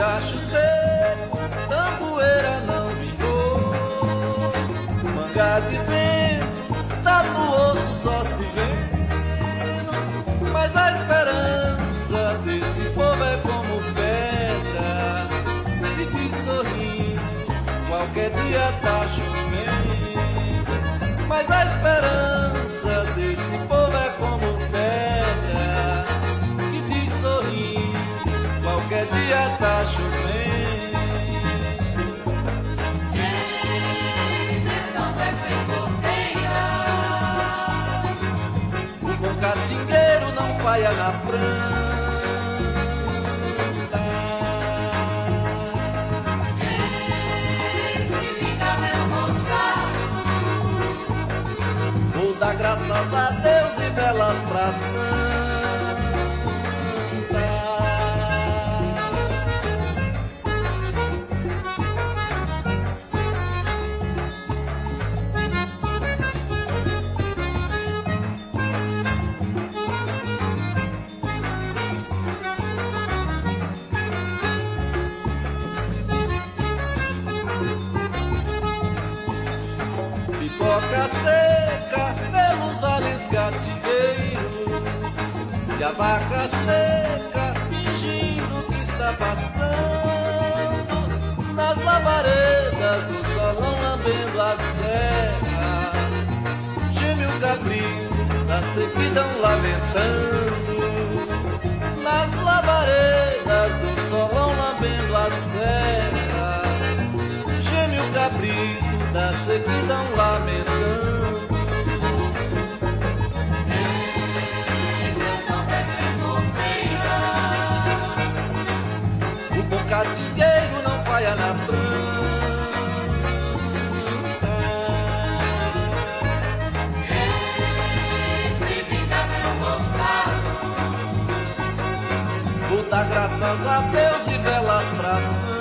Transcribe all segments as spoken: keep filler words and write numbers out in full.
riacho seco, tamboeira não vingou. Mangá de vento, tá no osso só se vendo. Mas a esperança desse povo é como pedra, e que sorrindo, qualquer dia tá chovendo. Mas a esperança desse povo é como pedra, que diz sorrindo, qualquer dia tá chovendo. Ei, sertão vai sem porteira. O bom catingueiro não falha na prancha. Dá graças a Deus e velas pra santa. Pipoca seca pelos vales cativeiros, e a vaca seca fingindo que está pastando nas lavaredas do solão, lambendo as serras. Geme o cabrito da sequidão lamentando nas lavaredas do solão, lambendo as serras. Geme o cabrito da sequidão lamentando. Ei, sertão vai sem porteira. O bom catingueiro não falha na planta. Ei, se brincar pelo roçado. Vou dar graças a Deus e velas pra santa.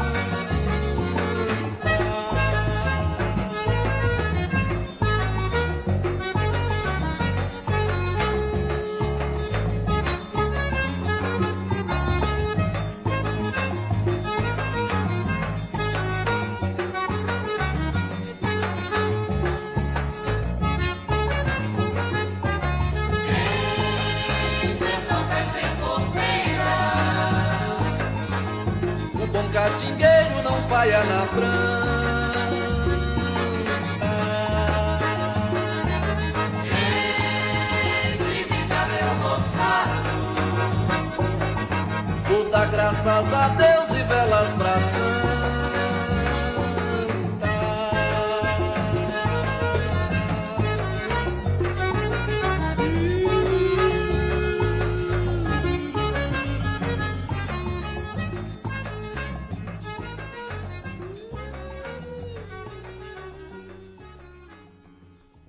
Bom catingueiro não falha na prancha. Ei, se brincar pelo roçado. Vou dar graças a Deus e velas pra santa.